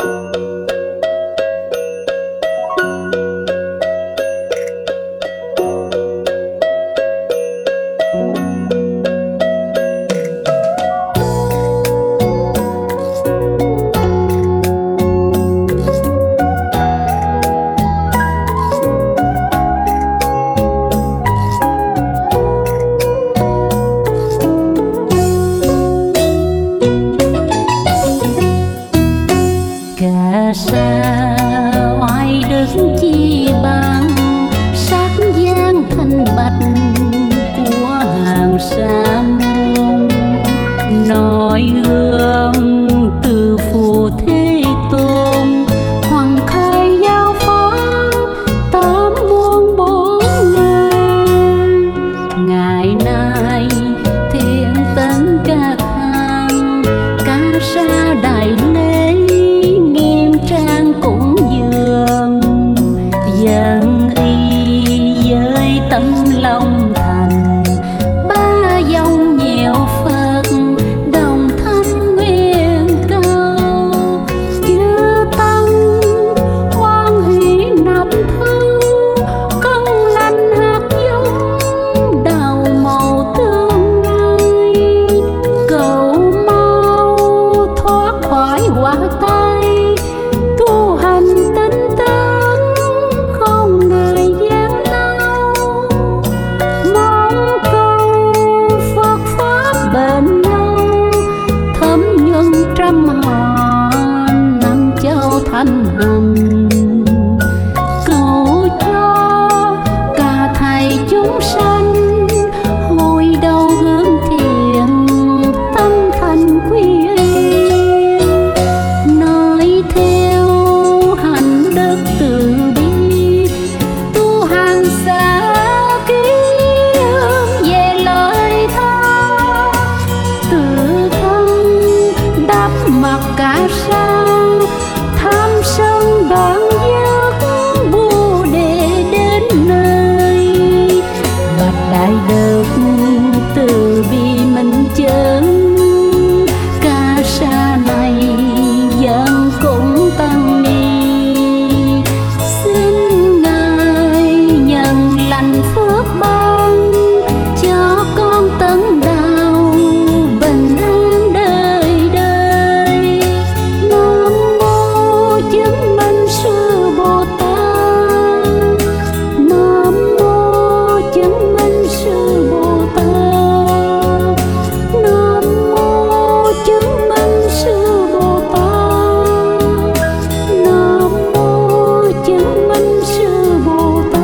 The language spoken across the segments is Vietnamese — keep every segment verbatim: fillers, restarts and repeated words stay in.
Cà sa oai đức chi bằng sắc dáng thanh bạch của hàng sa môn, noi gương từ phù thế tôn hoàng khai giao phó tám muôn bốn ngàn. Ngày nay thiên tấn các hàng ca sa đại lễ trang cúng dường, dân y với tấm lòng thành ba dòng nhiều Phật đồng thanh nguyện cầu. Chư tăng hoan hỷ nạp thân công lành hạt giống đào màu tương lai, cầu mau thoát khỏi quả tai tu hành tinh tấn không ngại gian lao, mong cầu Phật pháp bền lâu thấm nhuần trăm họ năm châu thanh hằng. Cầu cho cả thầy chúng sanh hồi đầu hướng thiện tâm thành quy từ bi tu hành xa ký về lời tha, tự thân đắp mặt cả sa tham sân đoạn giác bồ đề đến nơi. Bạch đại đức từ bi minh chân ca sa này dân cũng tăng ni, phước ban cho con tấn đạo bình an đời đời. Nam mô chứng minh sư Bồ Tát, Nam mô chứng minh sư Bồ Tát, Nam mô chứng minh sư Bồ Tát, Nam mô chứng minh sư Bồ Tát.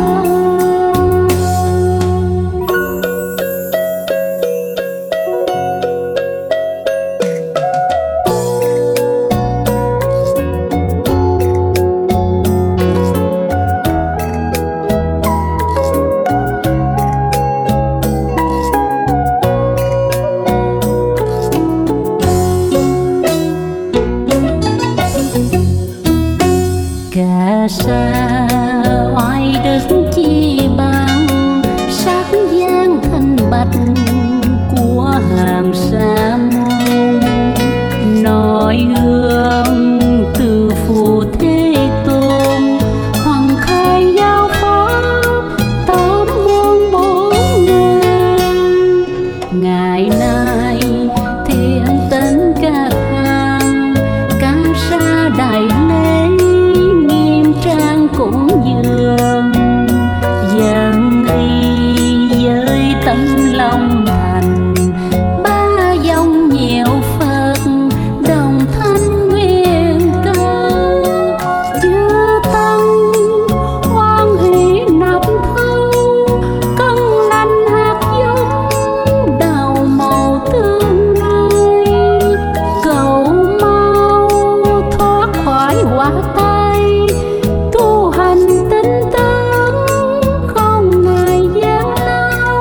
Cà sa oai đức chi bằng sắc dáng thanh bạch của hàng sa môn, noi gương từ phù thế tôn hoàng khai giao phó tám muôn bốn ngàn. Ngày nay thiên tấn các hàng ca sa đại lễ trang cúng dường, dân y với tấm lòng thành ba dòng nhiều Phật đồng thanh nguyện cầu. Chư tăng hoan hỷ nạp thân cân lành hạt giống đào màu tương lai, cầu mau thoát khỏi quả tai tu hành tinh tấn không ngại gian lao,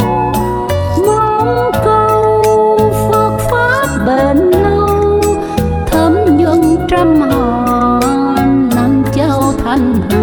mong cầu Phật pháp bền lâu thấm nhuần trăm họ năm châu thanh